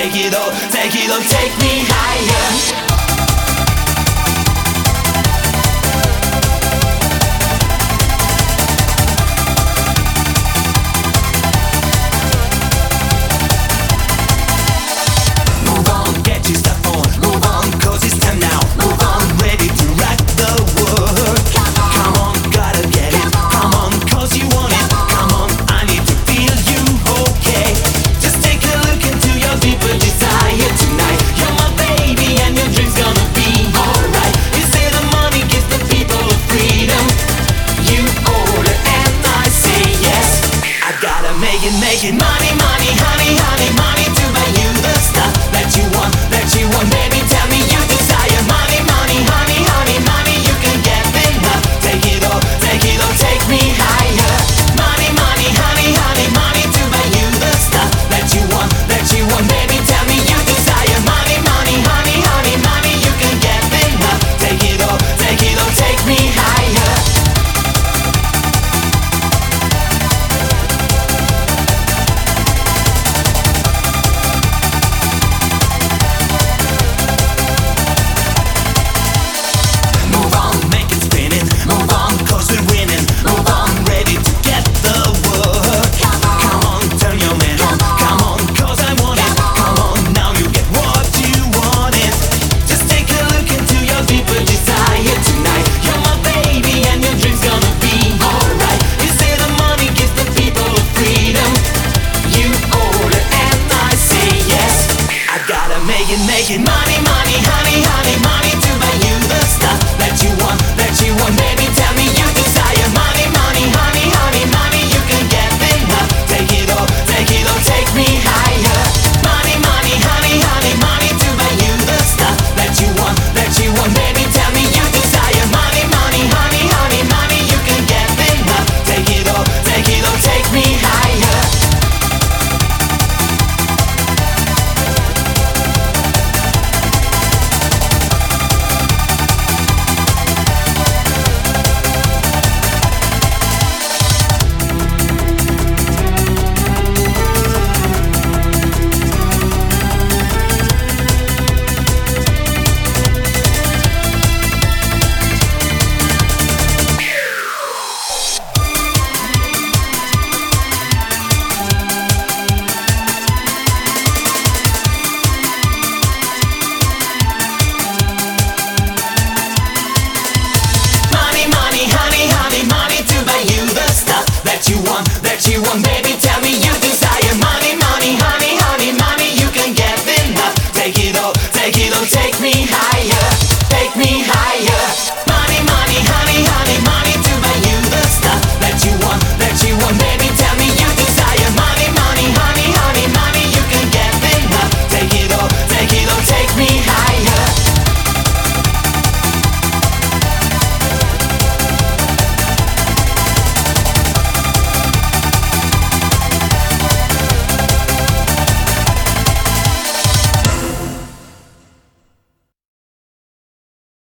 it all, take me higher. Making money, money, honey, honey, money to buy you the stuff that you want, baby, tell me you desire. Money, money, honey, honey, money, you can get enough. Take it all, take me higher. Money, money, honey, honey, money to buy you the stuff that you want, baby, tell me you desire. Money, money, honey, honey, money, you can get enough. Take it all, take me higher. Making money, money, honey, honey, money to buy you the stuff that you want, baby, tell me you desire. Money, money, honey, honey, money, you can get enough. Take it all, take me higher. Money, money, honey, honey, money to buy you the stuff that you want, baby, tell me you desire. Money, money, honey, honey, money, you can get enough. Take it all, take me higher. That you want,